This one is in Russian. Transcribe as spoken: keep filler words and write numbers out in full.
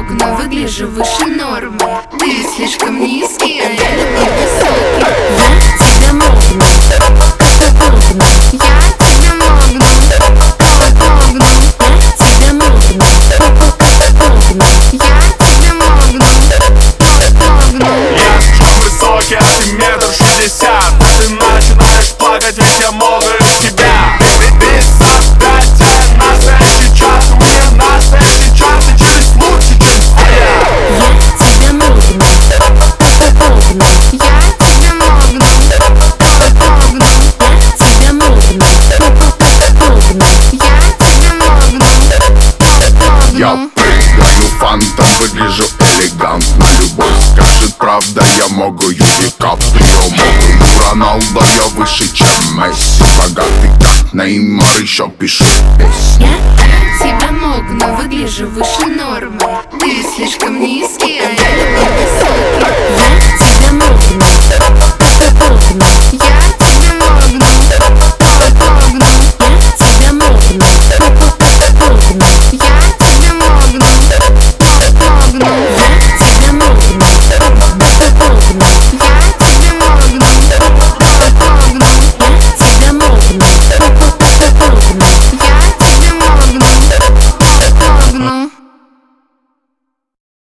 мог, но выгляжу выше нормы. Ты слишком низкий, а я люблю высокий. Я тебя могну, могну. Я тебя могну, могну. Я тебя могну, могну. Я тебя могну, могну. Я слишком высокий, а ты метр шестьдесят. Ты начинаешь плакать, ведь я моложе тебя. Бессознательно настоящий час, у меня настоящий час, и чуть лучше, чем твоя. Я тебя могну, могну. Я тебя могну, могну. Я тебя могну, могну. Я тебя могну, Я могну. прыгаю фантом, выгляжу элегантно. Любовь скажет правда, я могу Ди Каприо, могу Роналдо, я выше, чем Месси. Богатый как Неймар, еще пишу песни. Я тебя мог, но выгляжу выше нормы. Ты слишком низкий, а я люблю высокий.